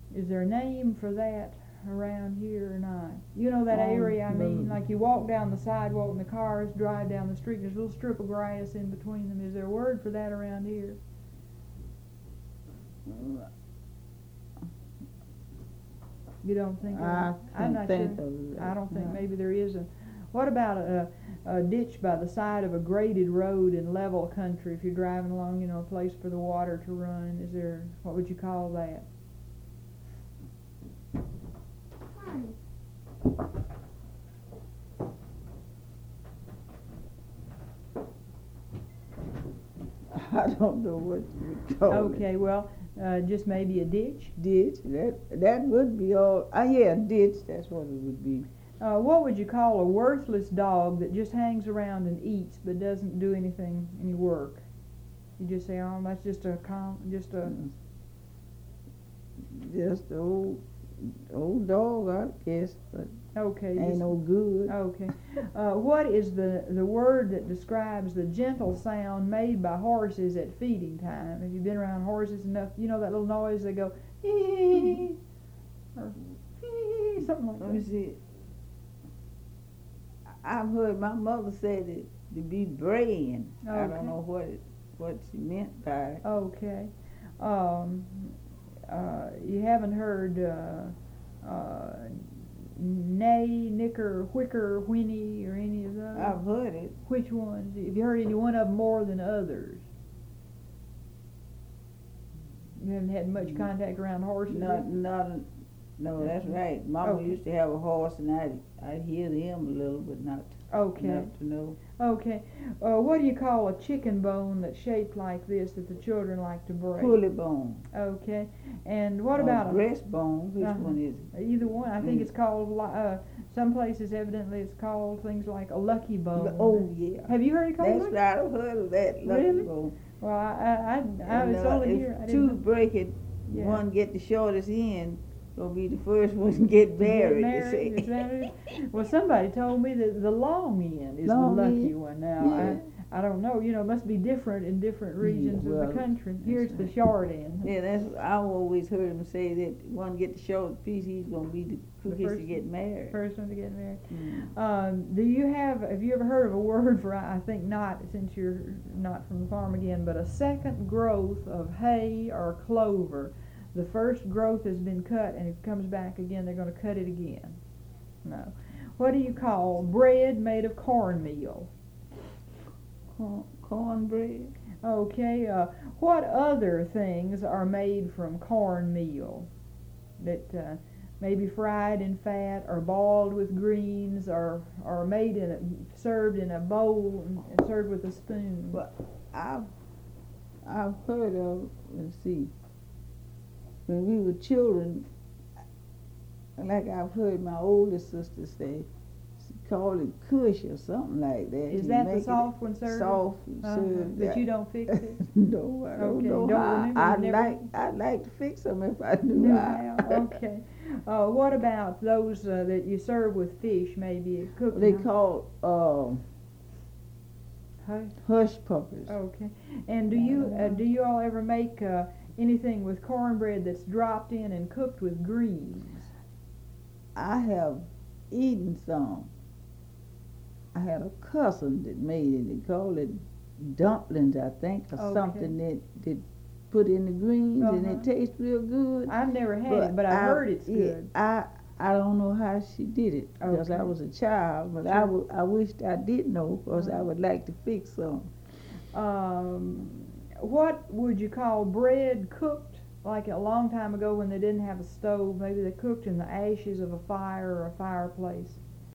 Is there a name for that around here or not? You know that area I mean? No. Like you walk down the sidewalk and the cars drive down the street, there's a little strip of grass in between them. Is there a word for that around here? You don't think? I I'm not think sure. of it. I don't think maybe there is a. What about a ditch by the side of a graded road in level country? If you're driving along, you know, a place for the water to run. Is there? What would you call that? I don't know what you would call it. Okay, well, just maybe a ditch. Ditch. That would be all. Yeah, ditch. That's what it would be. What would you call a worthless dog that just hangs around and eats but doesn't do any work? You just say, oh, that's just a Just old dog, I guess, but okay. ain't no good. Okay. What is the word that describes the gentle sound made by horses at feeding time? Have you been around horses enough? You know that little noise they go, hee, or hee, something like that. Let me see. I've heard my mother say that to be braying. Okay. I don't know what she meant by it. Okay. You haven't heard neigh, nicker, whicker, whinny, or any of those? I've heard it. Which ones? Have you heard any one of them more than others? You haven't had much contact around horses? No, that's right. Mama used to have a horse, and I'd hear them a little, but not enough to know. Okay. What do you call a chicken bone that's shaped like this that the children like to break? Pulley bone. Okay. And what about a breastbone? Which one is it? Either one. I think it's called. Some places, evidently, it's called things like a lucky bone. Oh yeah. Have you heard it called? That's right. I've heard of that lucky Really? bone. Well, I was only here. I If didn't two break it, Yeah. one get the shortest end. Gonna be the first one to get married. Is that it? Well, somebody told me that the long end is Long the lucky end? one. Now, Yeah. I don't know. You know, it must be different in different regions of the country. Here's the short end. Yeah, I always heard him say that one get the short piece, he's gonna be the quickest to first- get married. First one to get married. Mm. Have you ever heard of a word for, I think not, since you're not from the farm again, but a second growth of hay or clover? The first growth has been cut and it comes back again, they're going to cut it again. No. What do you call bread made of cornmeal? Cornbread. Okay. What other things are made from cornmeal that may be fried in fat or boiled with greens or made served in a bowl and served with a spoon? Well, I've heard of. Let's see. When we were children, like I've heard my older sister say, she called it kush or something like that. Is You that make the soft one served? Soft served. But you don't fix it? No, I don't know don't how. remember, I'd like to fix them if I knew how. Okay. What about those that you serve with fish, maybe cooked? They call hush puppies. Okay. And do you all ever make anything with cornbread that's dropped in and cooked with greens? I have eaten some. I had a cousin that made it. They called it dumplings, I think, or something that put in the greens, and it tastes real good. I've never had it, but I heard it's good. I don't know how she did it because I was a child, but I wished I did know because I would like to fix some. What would you call bread cooked like a long time ago when they didn't have a stove? Maybe they cooked in the ashes of a fire or a fireplace.